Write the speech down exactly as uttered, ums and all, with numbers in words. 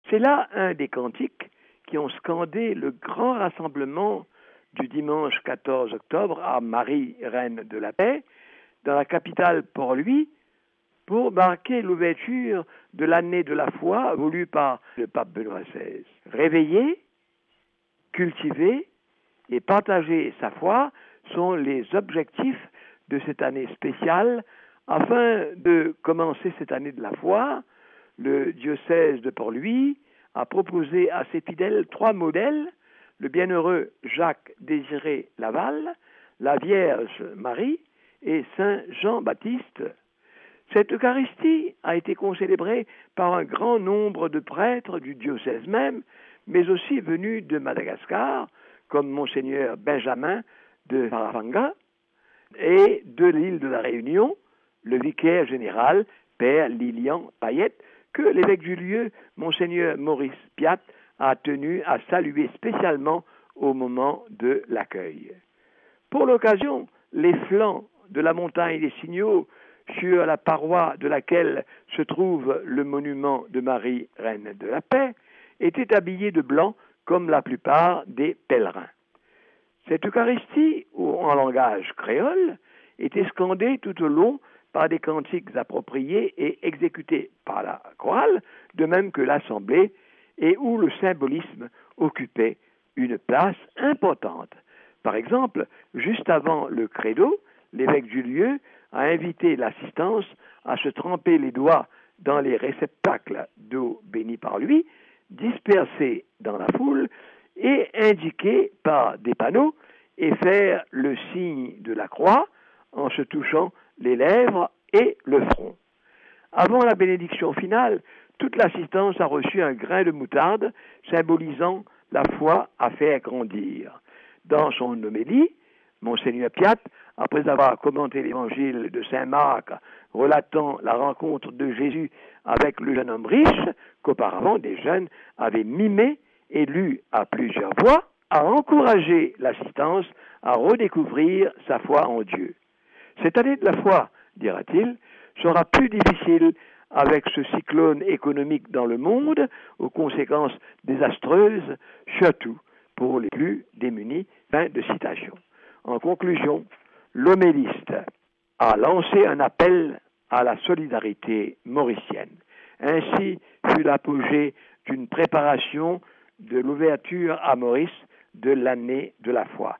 C'est là un des cantiques qui ont scandé le grand rassemblement du dimanche quatorze octobre à Marie, Reine de la Paix, dans la capitale Port-Louis, pour marquer l'ouverture de l'année de la foi voulue par le pape Benoît seize. Réveiller, cultiver et partager sa foi sont les objectifs de cette année spéciale. Afin de commencer cette année de la foi, le diocèse de Port-Louis a proposé à ses fidèles trois modèles: le bienheureux Jacques-Désiré Laval, la Vierge Marie et Saint Jean-Baptiste. Cette Eucharistie a été concélébrée par un grand nombre de prêtres du diocèse même, mais aussi venus de Madagascar, comme Monseigneur Benjamin de Farafanga, et de l'île de la Réunion, le vicaire général, Père Lilian Payette, que l'évêque du lieu, Monseigneur Maurice Piat, a tenu à saluer spécialement au moment de l'accueil. Pour l'occasion, les flancs de la montagne des Signaux, sur la paroi de laquelle se trouve le monument de Marie, Reine de la Paix, étaient habillés de blanc comme la plupart des pèlerins. Cette Eucharistie, ou en langage créole, était scandée tout au long par des cantiques appropriés et exécutés par la chorale, de même que l'assemblée, et où le symbolisme occupait une place importante. Par exemple, juste avant le credo, l'évêque du lieu a invité l'assistance à se tremper les doigts dans les réceptacles d'eau bénie par lui, dispersés dans la foule et indiqués par des panneaux, et faire le signe de la croix en se touchant les lèvres et le front. Avant la bénédiction finale, toute l'assistance a reçu un grain de moutarde symbolisant la foi à faire grandir. Dans son homélie, Monseigneur Piat, après avoir commenté l'évangile de saint Marc relatant la rencontre de Jésus avec le jeune homme riche, qu'auparavant des jeunes avaient mimé et lu à plusieurs voix, a encouragé l'assistance à redécouvrir sa foi en Dieu. Cette année de la foi, dira-t-il, sera plus difficile avec ce cyclone économique dans le monde, aux conséquences désastreuses, surtout pour les plus démunis. Fin de citation. En conclusion, l'homéliste a lancé un appel à la solidarité mauricienne. Ainsi fut l'apogée d'une préparation de l'ouverture à Maurice de l'année de la foi.